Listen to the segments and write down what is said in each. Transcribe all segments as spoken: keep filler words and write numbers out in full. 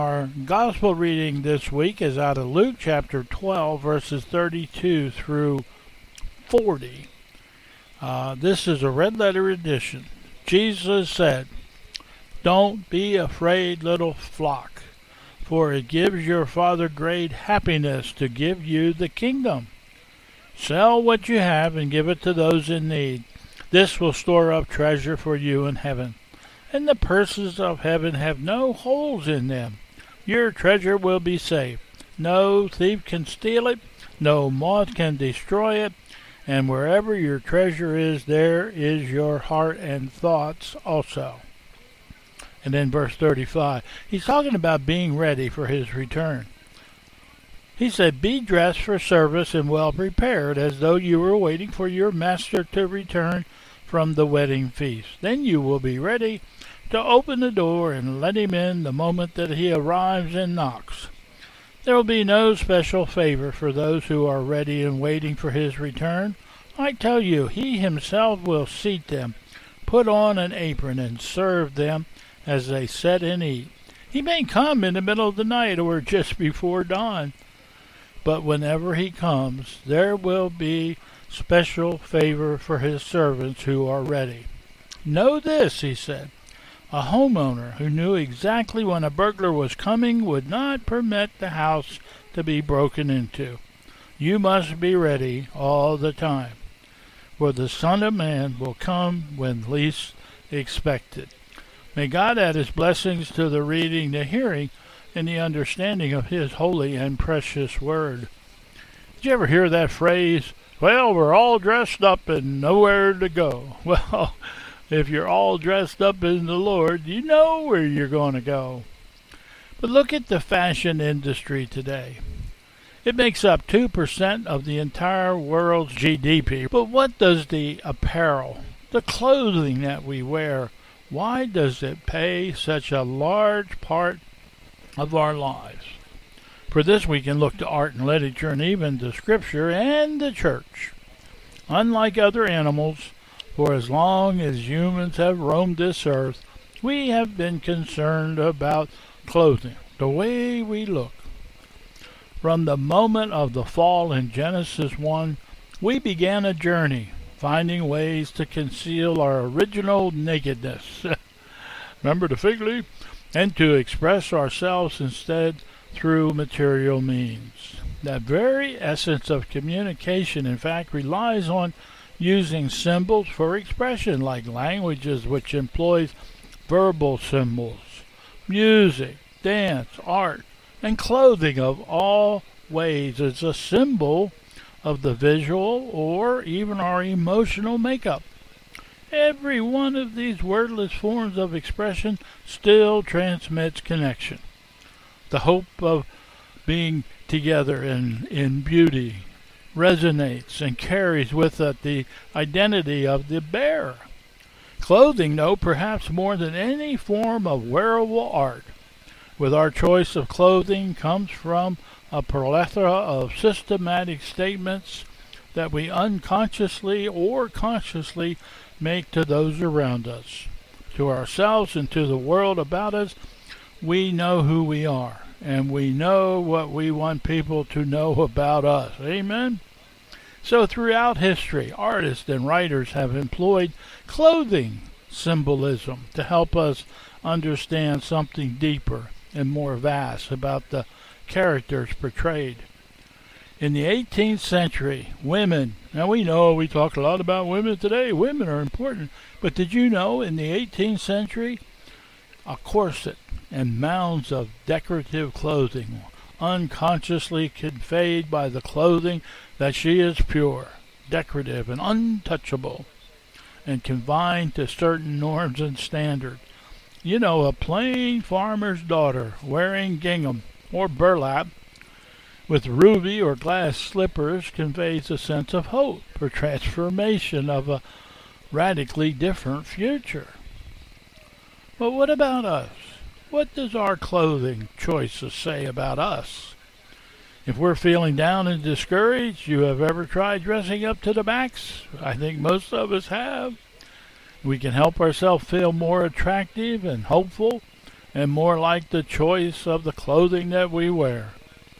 Our gospel reading this week is out of Luke chapter twelve, verses thirty-two through forty. Uh, this is a red letter edition. Jesus said, "Don't be afraid, little flock, for it gives your Father great happiness to give you the kingdom. Sell what you have and give it to those in need. This will store up treasure for you in heaven. And the purses of heaven have no holes in them. Your treasure will be safe. No thief can steal it, no moth can destroy it, and wherever your treasure is, there is your heart and thoughts also." And then verse thirty-five, he's talking about being ready for his return. He said, "Be dressed for service and well prepared, as though you were waiting for your master to return from the wedding feast. Then you will be ready to open the door and let him in the moment that he arrives and knocks. There will be no special favor for those who are ready and waiting for his return. I tell you, he himself will seat them, put on an apron, and serve them as they sit and eat. He may come in the middle of the night or just before dawn, but whenever he comes, there will be special favor for his servants who are ready. Know this," he said, "a homeowner who knew exactly when a burglar was coming would not permit the house to be broken into. You must be ready all the time, for the Son of Man will come when least expected." May God add his blessings to the reading, the hearing, and the understanding of his holy and precious word. Did you ever hear that phrase, "Well, we're all dressed up and nowhere to go"? Well, if you're all dressed up in the Lord, you know where you're going to go. But look at the fashion industry today. It makes up two percent of the entire world's G D P. But what does the apparel, the clothing that we wear, why does it play such a large part of our lives? For this we can look to art and literature and even to Scripture and the church. Unlike other animals, for as long as humans have roamed this earth, we have been concerned about clothing, the way we look. From the moment of the fall in Genesis one, we began a journey, finding ways to conceal our original nakedness. Remember the fig leaf? And to express ourselves instead through material means. That very essence of communication, in fact, relies on using symbols for expression, like languages which employs verbal symbols, music, dance, art, and clothing of all ways is a symbol of the visual or even our emotional makeup. Every one of these wordless forms of expression still transmits connection, the hope of being together in, in beauty, resonates and carries with it the identity of the bearer. Clothing, though, perhaps more than any form of wearable art, with our choice of clothing comes from a plethora of systematic statements that we unconsciously or consciously make to those around us. To ourselves and to the world about us, we know who we are, and we know what we want people to know about us. Amen? So throughout history, artists and writers have employed clothing symbolism to help us understand something deeper and more vast about the characters portrayed. In the eighteenth century, women, now we know we talk a lot about women today, women are important, but did you know in the eighteenth century, a corset and mounds of decorative clothing unconsciously conveyed by the clothing that she is pure, decorative, and untouchable, and confined to certain norms and standards. You know, a plain farmer's daughter wearing gingham or burlap with ruby or glass slippers conveys a sense of hope for transformation of a radically different future. But what about us? What does our clothing choices say about us? If we're feeling down and discouraged, you have ever tried dressing up to the max? I think most of us have. We can help ourselves feel more attractive and hopeful and more like the choice of the clothing that we wear.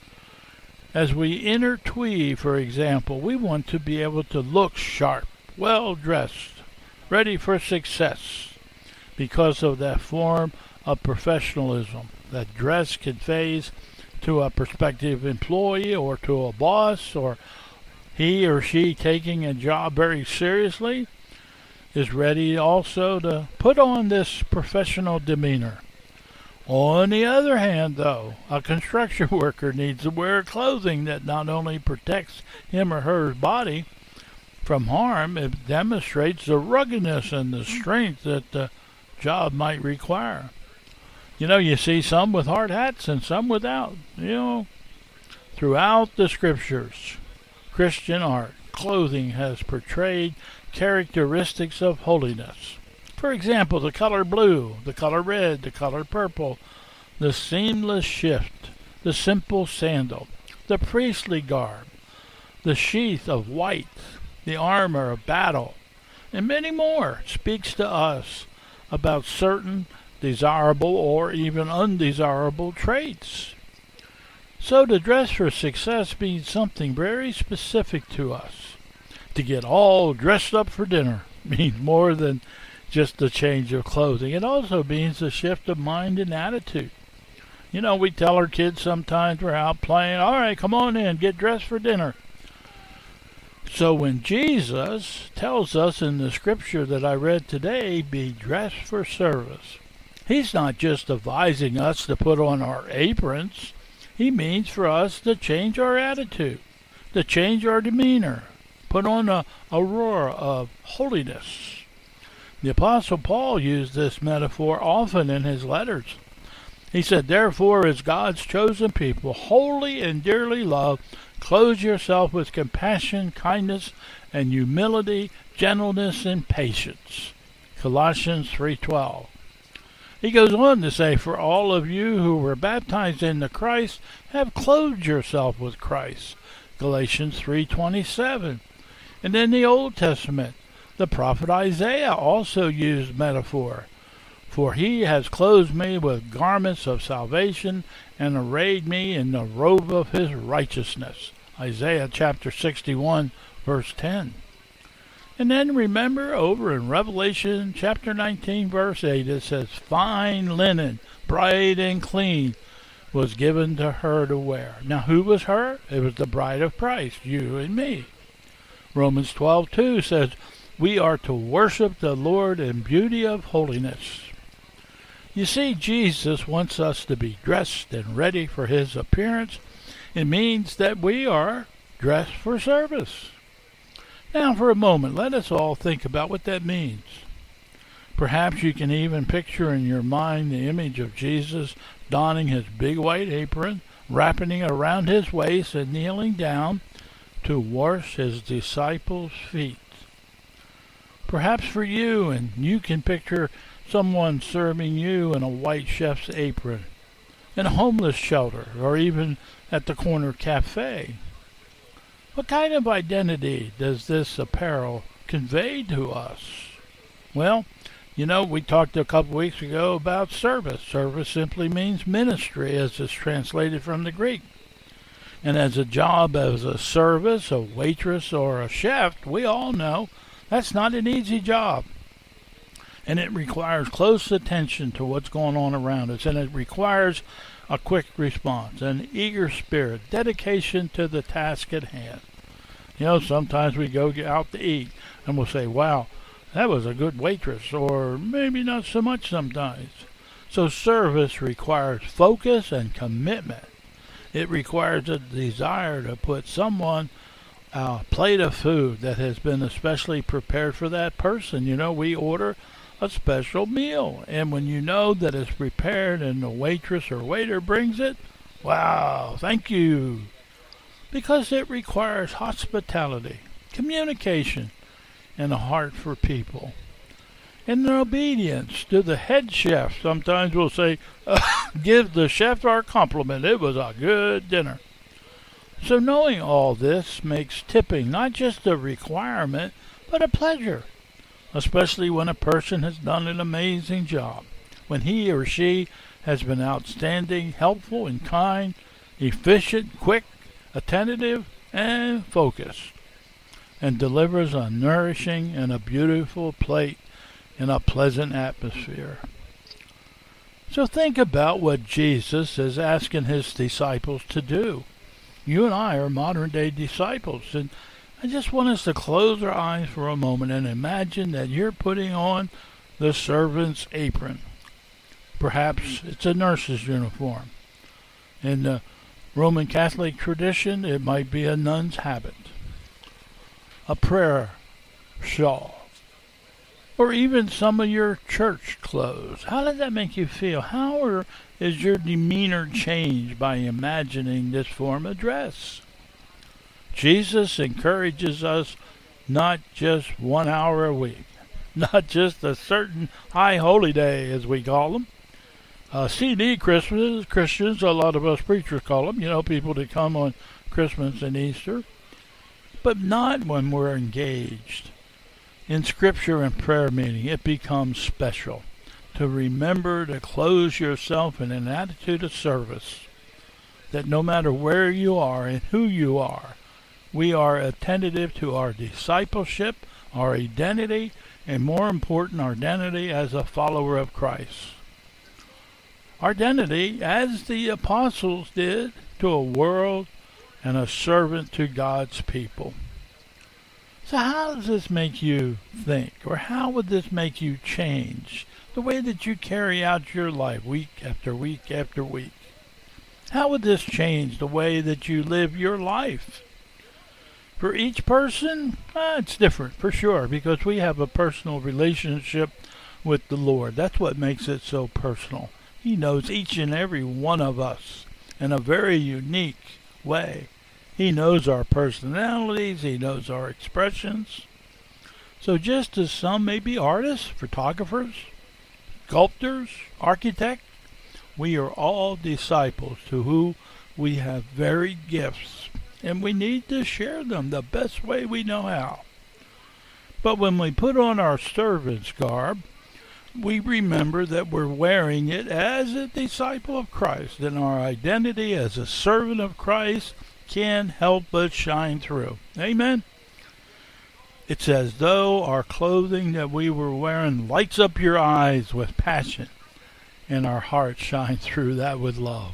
As we enter Tweed, for example, we want to be able to look sharp, well dressed, ready for success, because of that form of professionalism that dress conveys to a prospective employee or to a boss, or he or she taking a job very seriously is ready also to put on this professional demeanor. On the other hand, though, a construction worker needs to wear clothing that not only protects him or her body from harm, it demonstrates the ruggedness and the strength that the job might require. You know, you see some with hard hats and some without. You know, throughout the scriptures, Christian art, clothing has portrayed characteristics of holiness. For example, the color blue, the color red, the color purple, the seamless shift, the simple sandal, the priestly garb, the sheath of white, the armor of battle, and many more speaks to us about certain desirable or even undesirable traits. So to dress for success means something very specific to us. To get all dressed up for dinner means more than just a change of clothing. It also means a shift of mind and attitude. You know, we tell our kids sometimes we're out playing, all right, come on in, get dressed for dinner. So when Jesus tells us in the scripture that I read today, be dressed for service, he's not just advising us to put on our aprons. He means for us to change our attitude, to change our demeanor, put on a aurora of holiness. The Apostle Paul used this metaphor often in his letters. He said, therefore, as God's chosen people, holy and dearly loved, clothe yourself with compassion, kindness, and humility, gentleness, and patience. Colossians three twelve. He goes on to say, for all of you who were baptized into Christ have clothed yourself with Christ. Galatians three twenty-seven. And in the Old Testament, the prophet Isaiah also used metaphor. For he has clothed me with garments of salvation and arrayed me in the robe of his righteousness. Isaiah chapter sixty-one, verse ten. And then remember over in Revelation chapter nineteen, verse eight, it says, fine linen, bright and clean, was given to her to wear. Now who was her? It was the bride of Christ, you and me. Romans twelve two says, we are to worship the Lord in beauty of holiness. You see, Jesus wants us to be dressed and ready for his appearance. It means that we are dressed for service. Now, for a moment, let us all think about what that means. Perhaps you can even picture in your mind the image of Jesus donning his big white apron, wrapping it around his waist, and kneeling down to wash his disciples' feet. Perhaps for you, and you can picture someone serving you in a white chef's apron, in a homeless shelter, or even at the corner cafe. What kind of identity does this apparel convey to us? Well, you know, we talked a couple weeks ago about service. Service simply means ministry, as it's translated from the Greek. And as a job as a service, a waitress, or a chef, we all know that's not an easy job. And it requires close attention to what's going on around us. And it requires a quick response, an eager spirit, dedication to the task at hand. You know, sometimes we go out to eat and we'll say, wow, that was a good waitress, or maybe not so much sometimes. So service requires focus and commitment. It requires a desire to put someone a plate of food that has been especially prepared for that person. You know, we order a special meal, and when you know that it's prepared and the waitress or waiter brings it, wow, thank you. Because it requires hospitality, communication, and a heart for people. And an obedience to the head chef. Sometimes we'll say, uh, give the chef our compliment. It was a good dinner. So knowing all this makes tipping not just a requirement, but a pleasure, especially when a person has done an amazing job, when he or she has been outstanding, helpful and kind, efficient, quick, attentive, and focused, and delivers a nourishing and a beautiful plate in a pleasant atmosphere. So think about what Jesus is asking his disciples to do. You and I are modern-day disciples, and I just want us to close our eyes for a moment and imagine that you're putting on the servant's apron. Perhaps it's a nurse's uniform. In the Roman Catholic tradition, it might be a nun's habit, a prayer shawl, or even some of your church clothes. How does that make you feel? How are, is your demeanor changed by imagining this form of dress? Jesus encourages us not just one hour a week, not just a certain high holy day, as we call them. Uh, C D Christmas, Christians, a lot of us preachers call them, you know, people that come on Christmas and Easter, but not when we're engaged in Scripture and prayer meeting. It becomes special to remember to clothe yourself in an attitude of service, that no matter where you are and who you are, we are attentive to our discipleship, our identity, and more important, our identity as a follower of Christ. Our identity as the apostles did to a world and a servant to God's people. So how does this make you think? Or how would this make you change the way that you carry out your life week after week after week? How would this change the way that you live your life? For each person, eh, it's different for sure, because we have a personal relationship with the Lord. That's what makes it so personal. He knows each and every one of us in a very unique way. He knows our personalities. He knows our expressions. So just as some may be artists, photographers, sculptors, architects, we are all disciples to whom we have varied gifts, and we need to share them the best way we know how. But when we put on our servant's garb, we remember that we're wearing it as a disciple of Christ, and our identity as a servant of Christ can't help but shine through. Amen? It's as though our clothing that we were wearing lights up your eyes with passion, and our hearts shine through that with love.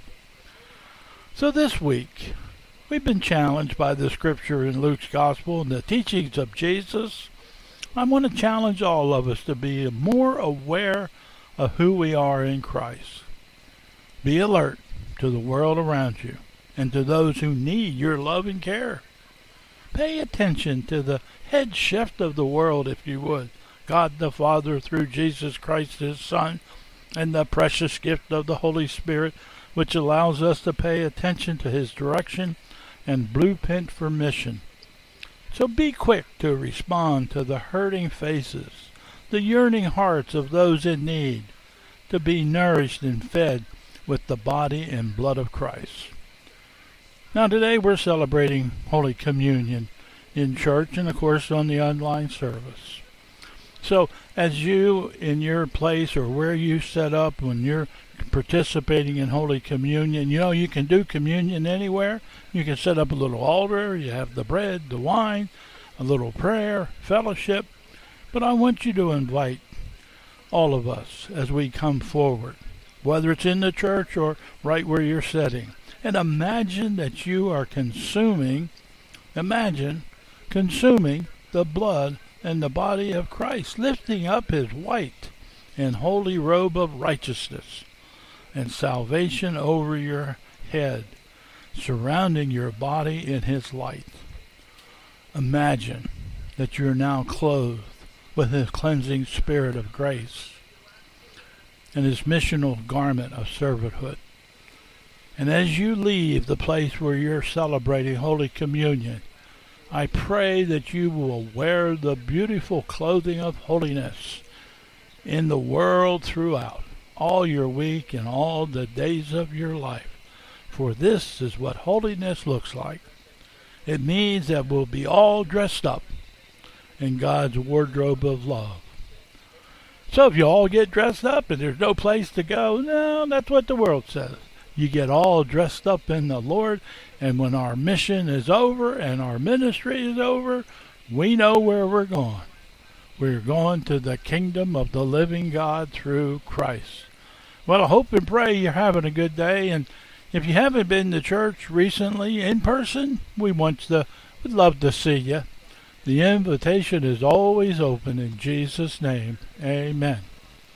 So this week, we've been challenged by the scripture in Luke's Gospel and the teachings of Jesus. I want to challenge all of us to be more aware of who we are in Christ. Be alert to the world around you and to those who need your love and care. Pay attention to the head shift of the world, if you would. God the Father through Jesus Christ his Son, and the precious gift of the Holy Spirit, which allows us to pay attention to his direction and blueprint for mission. So be quick to respond to the hurting faces, the yearning hearts of those in need, to be nourished and fed with the body and blood of Christ. Now today we're celebrating Holy Communion in church and of course on the online service. So as you in your place or where you set up when you're participating in Holy Communion, you know you can do communion anywhere. You can set up a little altar, you have the bread, the wine, a little prayer, fellowship. But I want you to invite all of us as we come forward, whether it's in the church or right where you're sitting. And imagine that you are consuming, imagine consuming the blood and the body of Christ, lifting up his white and holy robe of righteousness and salvation over your head, surrounding your body in his light. Imagine that you're now clothed with his cleansing spirit of grace and his missional garment of servanthood. And as you leave the place where you're celebrating Holy Communion, I pray that you will wear the beautiful clothing of holiness in the world throughout, all your week and all the days of your life. For this is what holiness looks like. It means that we'll be all dressed up in God's wardrobe of love. So if you all get dressed up and there's no place to go, no, that's what the world says. You get all dressed up in the Lord, and when our mission is over and our ministry is over, we know where we're going. We're going to the kingdom of the living God through Christ. Well, I hope and pray you're having a good day, and if you haven't been to church recently in person, we want to, we'd love to see you. The invitation is always open in Jesus' name. Amen.